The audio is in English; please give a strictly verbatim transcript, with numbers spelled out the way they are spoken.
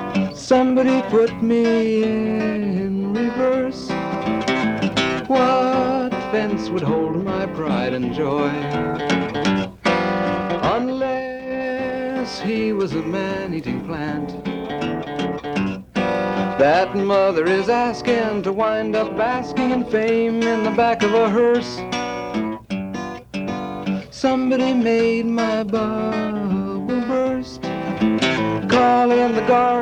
Somebody put me in reverse. What fence would hold my pride and joy? Unless he was a man-eating plant that mother is asking to wind up basking in fame in the back of a hearse. Somebody made my bubble burst. Call in the guard.